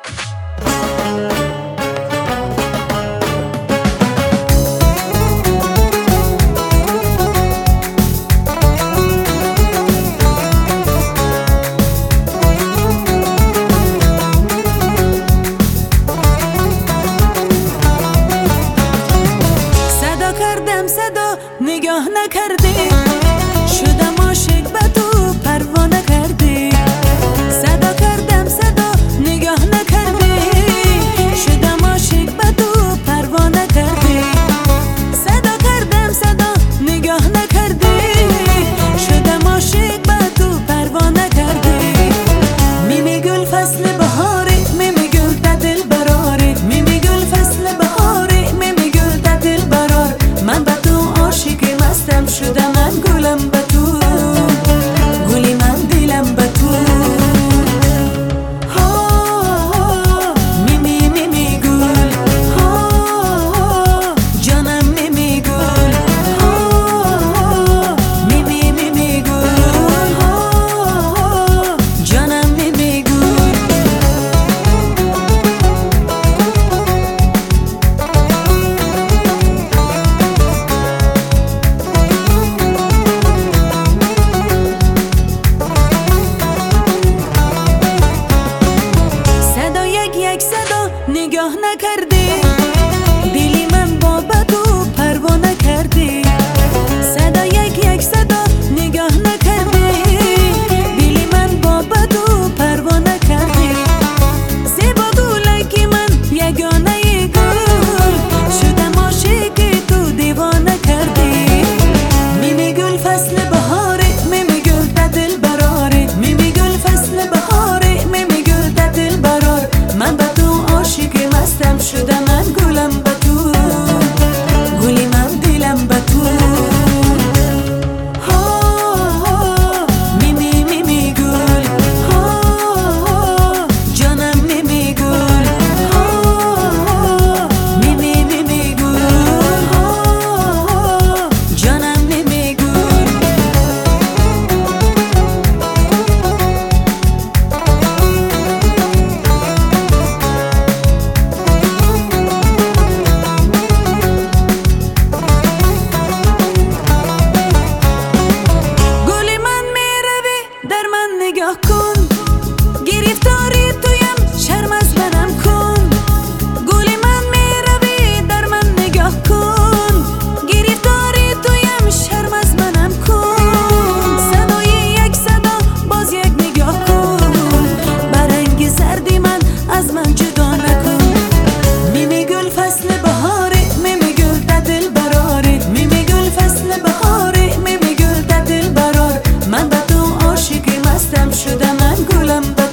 نگاه نکردی شدم عاشق به تو پروا نکردی صدا کردم صدا نگاه نکردی شدم عاشق به تو پروا نکردی صدا کردم صدا نگاه نکردی شدم عاشق به تو پروا نکردی میمی گل فصل بهاری میمی گل ده دل براری میمی گل فصل بهاری میمی گل ده دل برار من به تو عاشق مستم شدم من گلم به تو گلی من دلم به تو میمی میمی گل جانم میمی گل میمی میمی گل جانم میمی گل یک صدا نگاه نکردی دلی من با تو پروا نکردی صدا یک صدا نگاه نکردی دلی من با تو پروا نکردی زیبا گلکی من یگانه گل شدم عاشق تو دیوانه کردی میمی گل فصل بهاری میمی گل ده دل براری میمی گل فصل بهاری میمی گل ده دل برار من به تو عاشق مستم شدم من گلم به تو گلی من دلم به تو میمی میمی گل جانم میمی گل میمی میمی گل جانم میمی گل نگاه کن گرفتاری تویم شرم از منم کن گلی من میروی در من نگاه کن گرفتاری تویم شرم از منم کن صدای یک صدا باز یک نگاه کن برنگ زردی من از من جدا نکن میمی گل فصل بهاری میمی گل ده دل براری میمی گل فصل بهاری میمی گل ده دل برار من به تو عاشق مستم شدم من گلم